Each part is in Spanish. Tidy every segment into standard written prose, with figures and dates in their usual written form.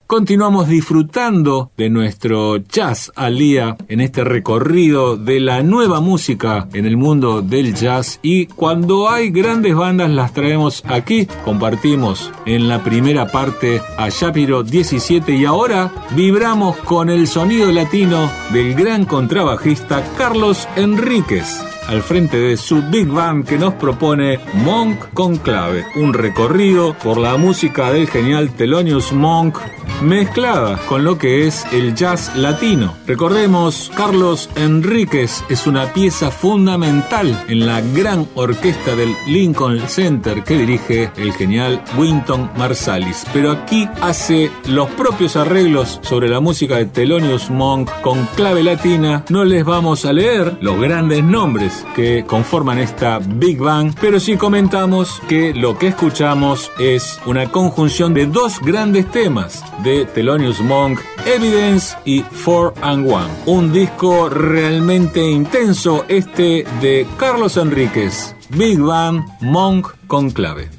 Continuamos disfrutando de nuestro jazz al día en este recorrido de la nueva música en el mundo del jazz, y cuando hay grandes bandas las traemos aquí. Compartimos en la primera parte a Shapiro 17 y ahora vibramos con el sonido latino del gran contrabajista Carlos Enríquez al frente de su Big Band, que nos propone Monk Conclave, un recorrido por la música del genial Thelonious Monk mezclada con lo que es el jazz latino. Recordemos, Carlos Enríquez es una pieza fundamental en la gran orquesta del Lincoln Center que dirige el genial Wynton Marsalis, pero aquí hace los propios arreglos sobre la música de Thelonious Monk con clave latina. No les vamos a leer los grandes nombres que conforman esta Big Bang, pero sí comentamos que lo que escuchamos es una conjunción de dos grandes temas de Thelonious Monk, Evidence y 4&1. Un disco realmente intenso este de Carlos Enríquez, Big Band, Monk Conclave.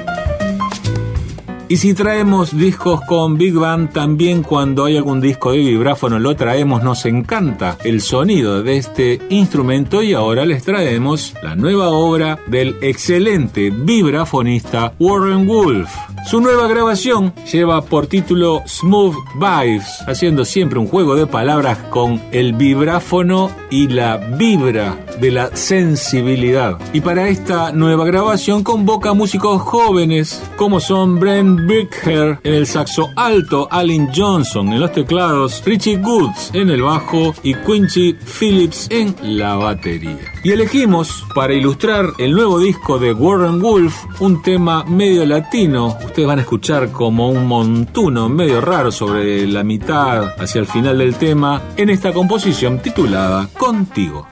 Y si traemos discos con Big Band, también cuando hay algún disco de vibráfono lo traemos. Nos encanta el sonido de este instrumento y ahora les traemos la nueva obra del excelente vibrafonista Warren Woolf. Su nueva grabación lleva por título Smooth Vibes, haciendo siempre un juego de palabras con el vibráfono y la vibra de la sensibilidad. Y para esta nueva grabación convoca músicos jóvenes como son Brent Bickher en el saxo alto, Allen Johnson en los teclados, Richie Goods en el bajo y Quincy Phillips en la batería. Y elegimos para ilustrar el nuevo disco de Warren Woolf un tema medio latino. Ustedes van a escuchar como un montuno medio raro sobre la mitad hacia el final del tema en esta composición titulada Contigo.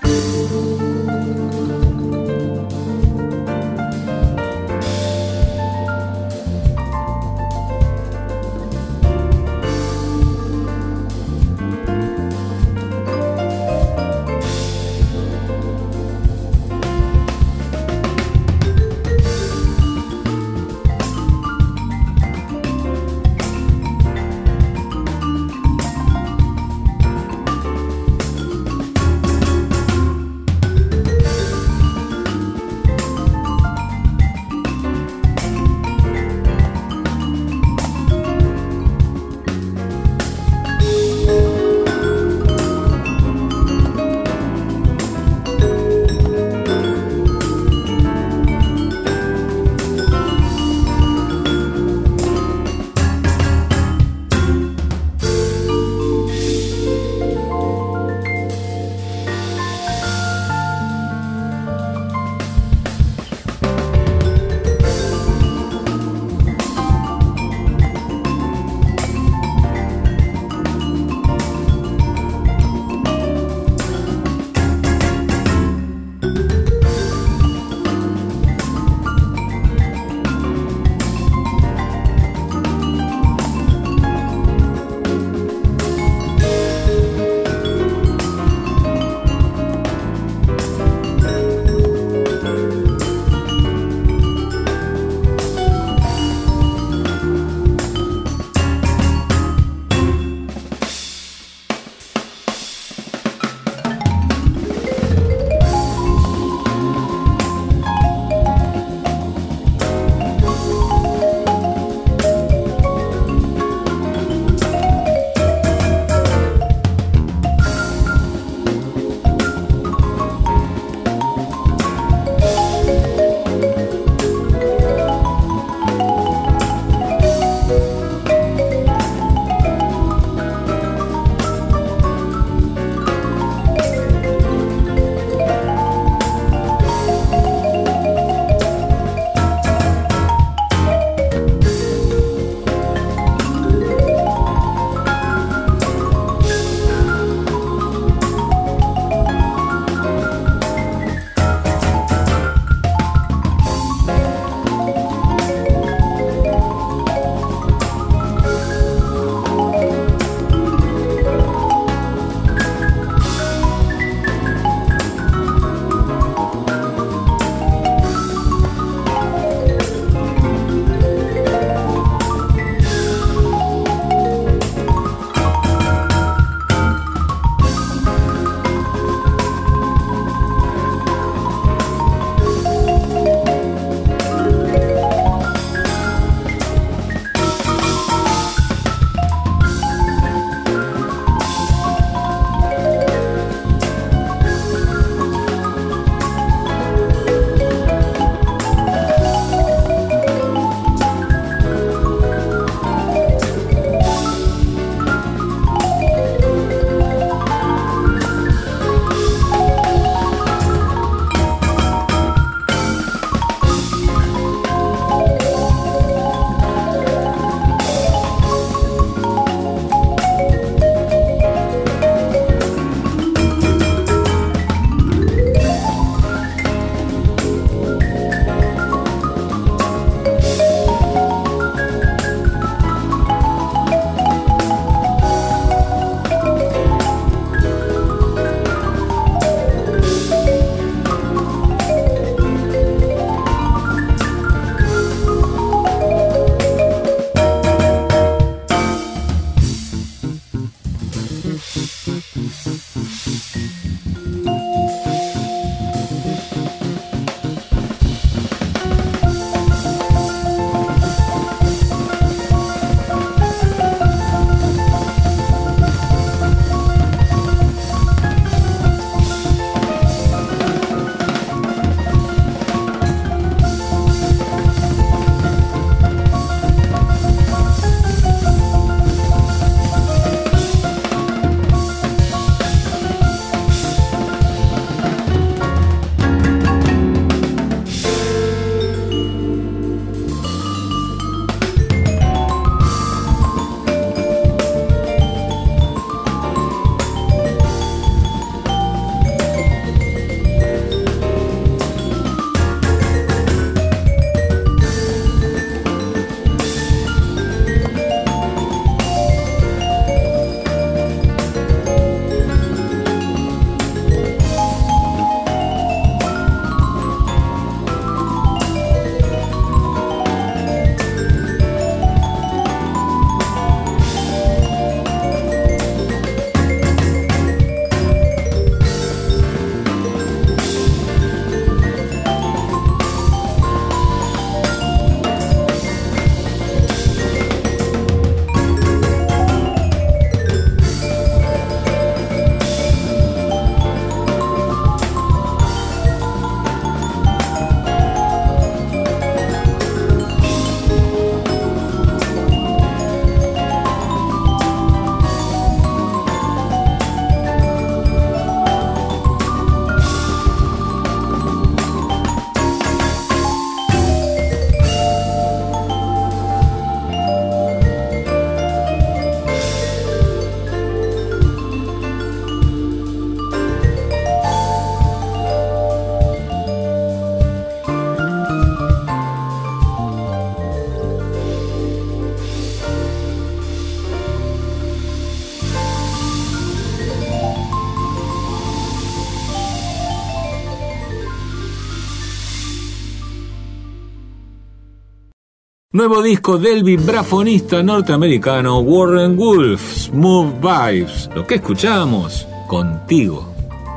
Nuevo disco del vibrafonista norteamericano Warren Wolf, Smooth Vibes. Lo que escuchamos, Contigo.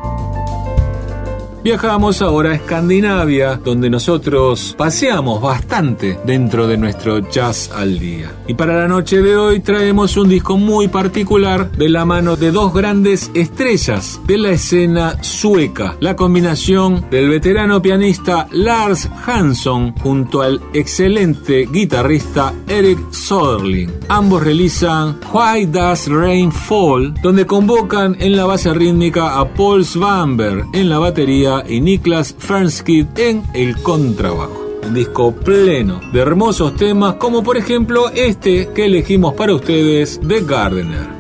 Viajamos ahora a Escandinavia, donde nosotros paseamos bastante dentro de nuestro jazz al día. Y para la noche de hoy traemos un disco muy particular de la mano de dos grandes estrellas de la escena sueca. La combinación del veterano pianista Lars Hansson junto al excelente guitarrista Erik Söderling. Ambos realizan Why Does Rain Fall, donde convocan en la base rítmica a Paul Svanberg en la batería y Niklas Fernskid en el contrabajo. Un disco pleno de hermosos temas, como por ejemplo este que elegimos para ustedes, The Gardener.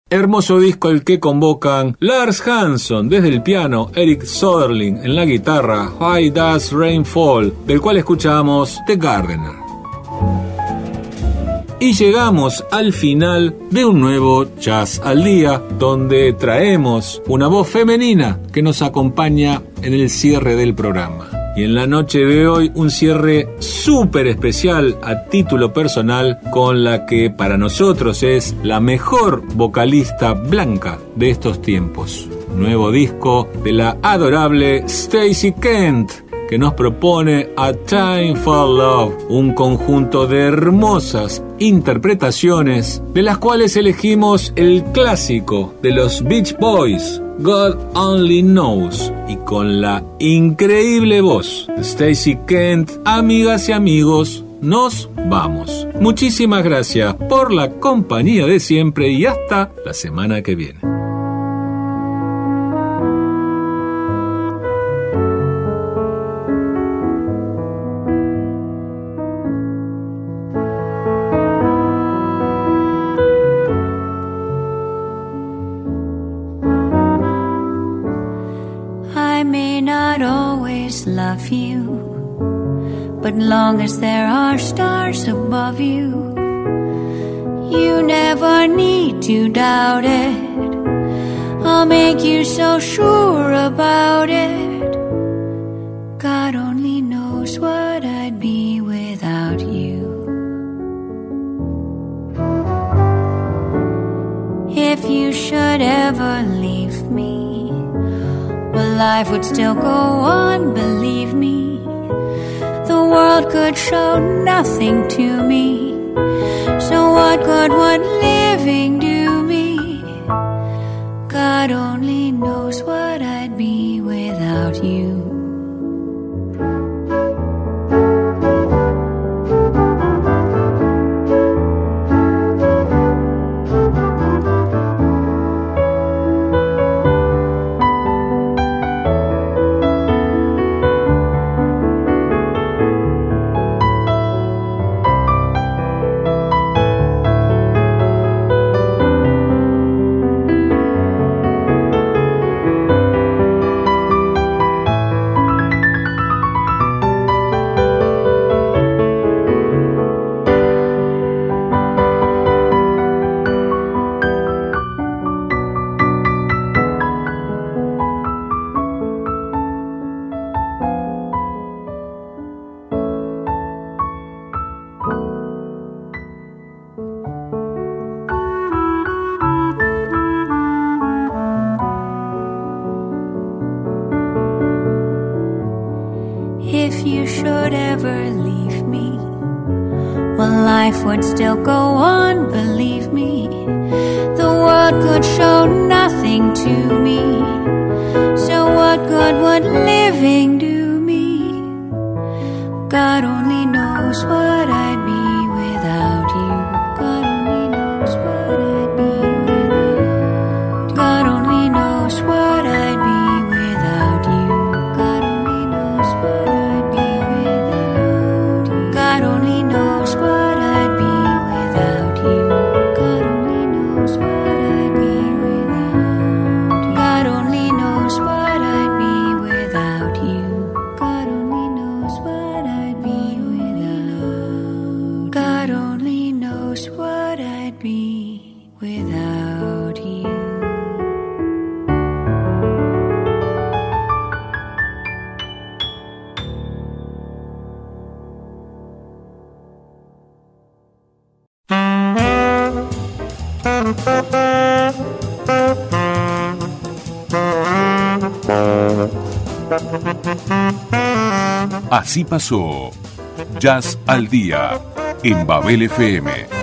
Hermoso disco el que convocan Lars Hansson desde el piano, Eric Soderling en la guitarra, Why Does Rain Fall, del cual escuchamos The Gardener. Y llegamos al final de un nuevo Jazz al Día, donde traemos una voz femenina que nos acompaña en el cierre del programa. Y en la noche de hoy un cierre súper especial a título personal con la que para nosotros es la mejor vocalista blanca de estos tiempos. Nuevo disco de la adorable Stacey Kent, que nos propone A Time for Love, un conjunto de hermosas interpretaciones, de las cuales elegimos el clásico de los Beach Boys, God Only Knows, y con la increíble voz de Stacey Kent, amigas y amigos, nos vamos. Muchísimas gracias por la compañía de siempre y hasta la semana que viene. Love you, but long as there are stars above you, you never need to doubt it. I'll make you so sure about it. God only knows what I'd be without you. If you should ever leave me, well, life would still go on, believe me. The world could show nothing to me, so what good would living do me? God only knows what I'd be without you. If you should ever leave me, well, life would still go on, believe me. The world could show nothing to me, so what good would living do me? God only knows what I'd be without you. God only knows what I'd be without you. God only knows what I'd be without you. God only knows what I'd be without you. God only knows what I'd be without you. God only knows what I'd be without you. God only knows what I'd be without you. God only knows what I'd be without. God only knows what I'd be without you. Así pasó Jazz al Día en Babel FM